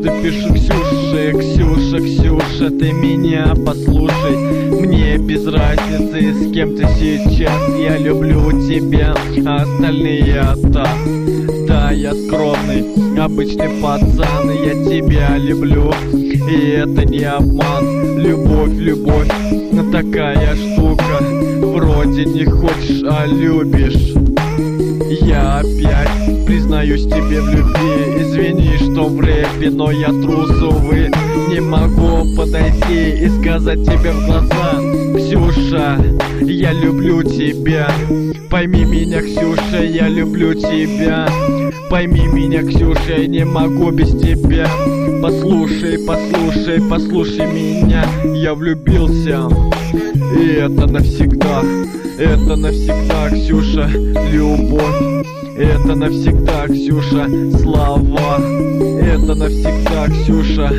ты пишешь Ксюше, Ксюша, Ксюша, ты меня послушай. Мне без разницы, с кем ты сейчас, я люблю тебя, а остальные так. Да, я скромный, обычный пацан, я тебя люблю, и это не обман. Любовь, любовь, такая штука, вроде не хочешь, а любишь. Я опять признаюсь тебе в любви. Извини, что в рэпе, но я трус, увы. Не могу подойти и сказать тебе в глаза: Ксюша, я люблю тебя. Пойми меня, Ксюша, я люблю тебя. Пойми меня, Ксюша, я не могу без тебя. Послушай, послушай, послушай меня. Я влюбился, и это навсегда. Это навсегда, Ксюша, любовь. Это навсегда, Ксюша, слова. Это навсегда, Ксюша,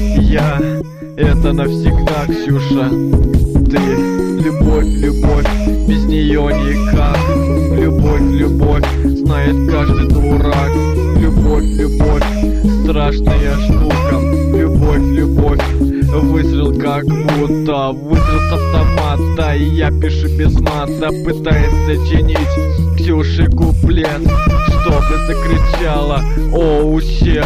я. Это навсегда, Ксюша, ты. Любовь, любовь, без нее никак. Любовь, любовь, знает каждый дурак. Любовь, любовь, страшная штука. Любовь, любовь, выстрел как будто выстрел с автомата. И я пишу без мата, пытаясь сочинить Ксюше куплет, чтобы закричала: оу, щет.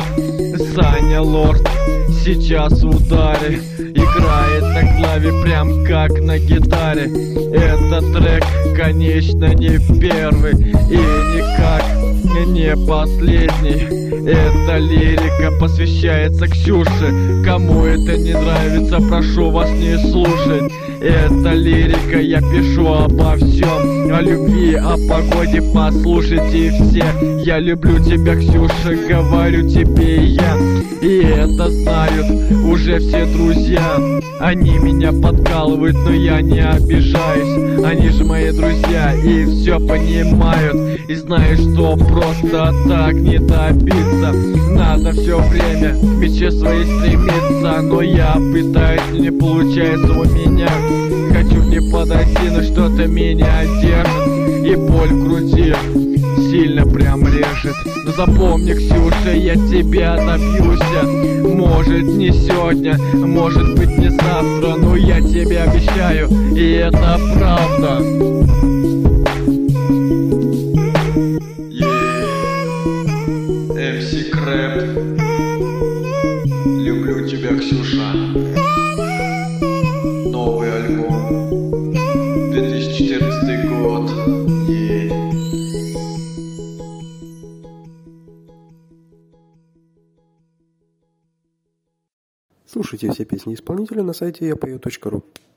Саня Лорд сейчас в ударе, играет на клаве прям как на гитаре. Этот трек, конечно, не первый и никак не последний. Эта лирика посвящается Ксюше. Кому это не нравится, прошу вас не слушать. Это лирика, я пишу обо всем. О любви, о погоде, послушайте все. Я люблю тебя, Ксюша, говорю тебе я. И это знают уже все друзья. Они меня подкалывают, но я не обижаюсь. Они же мои друзья и все понимают. И знают, что просто так не добиться. Надо все время к мечте своей стремиться. Но я пытаюсь, не получается у меня. Хочу к ней подойти, но что-то меня держит. И боль в груди сильно прям режет. Но запомни, Ксюша, я тебя добьюсь. Может не сегодня, может быть не завтра, но я тебе обещаю, и это правда. MC Крэп. Люблю тебя, Ксюша. Новый альбом, 2014 год. Слушайте все песни исполнителя на сайте yapою.ru.